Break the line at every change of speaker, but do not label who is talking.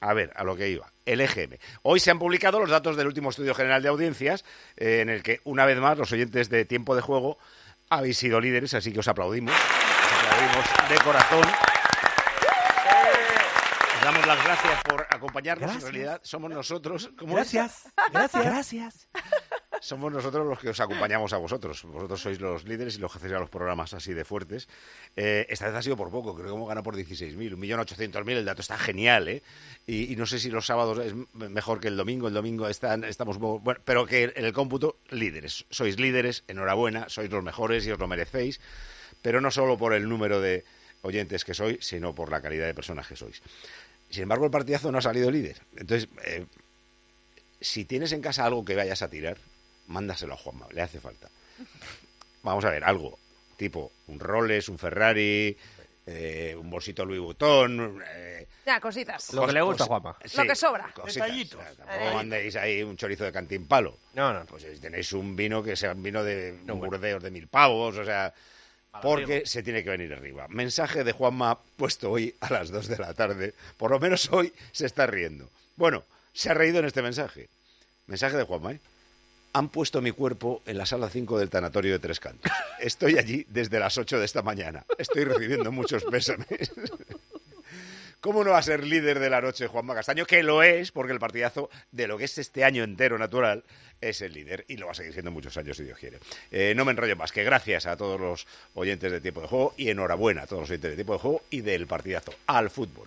A ver, a lo que iba. El EGM. Hoy se han publicado los datos del último estudio general de audiencias, en el que, una vez más, los oyentes de Tiempo de Juego habéis sido líderes, así que os aplaudimos. Os aplaudimos de corazón. Os damos las gracias por acompañarnos. Gracias. En realidad, somos nosotros.
Gracias.
Somos nosotros los que os acompañamos a vosotros. Vosotros sois los líderes y los que hacéis a los programas así de fuertes. Esta vez ha sido por poco, creo que hemos ganado por 16.000, 1.800.000. El dato está genial, ¿eh? Y no sé si los sábados es mejor que el domingo. El domingo estamos... Bueno, pero que en el cómputo, líderes. Sois líderes, enhorabuena, sois los mejores y os lo merecéis. Pero no solo por el número de oyentes que sois, sino por la calidad de personas que sois. Sin embargo, el partidazo no ha salido líder. Entonces, si tienes en casa algo que vayas a tirar, mándaselo a Juanma, le hace falta. Vamos a ver, algo tipo un Rolex, un Ferrari, un bolsito Louis Vuitton.
Cositas.
Lo que le gusta a Juanma.
Sí,
Lo que sobra.
Detallitos. Tampoco mandéis ahí un chorizo de Cantín Palo.
No.
Pues si tenéis un vino que sea un vino de Burdeos de 1.000 pavos, o sea... Porque se tiene que venir arriba. Mensaje de Juanma puesto hoy a las 2 de la tarde. Por lo menos hoy se está riendo. Bueno, se ha reído en este mensaje. Mensaje de Juanma, ¿eh? Han puesto mi cuerpo en la sala 5 del tanatorio de Tres Cantos. Estoy allí desde las 8 de esta mañana. Estoy recibiendo muchos pésames. ¿Cómo no va a ser líder de la noche Juanma Castaño? Que lo es, porque el partidazo de lo que es este año entero natural es el líder y lo va a seguir siendo muchos años si Dios quiere. No me enrollo más, que gracias a todos los oyentes de Tiempo de Juego y enhorabuena a todos los oyentes de Tiempo de Juego y del partidazo al fútbol.